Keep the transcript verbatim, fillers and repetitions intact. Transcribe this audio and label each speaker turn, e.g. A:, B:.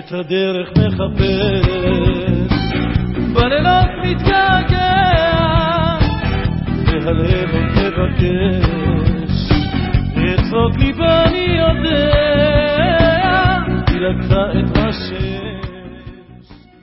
A: את הדרך מחפש, בלילות מתגעגע והלב עוד מבקש.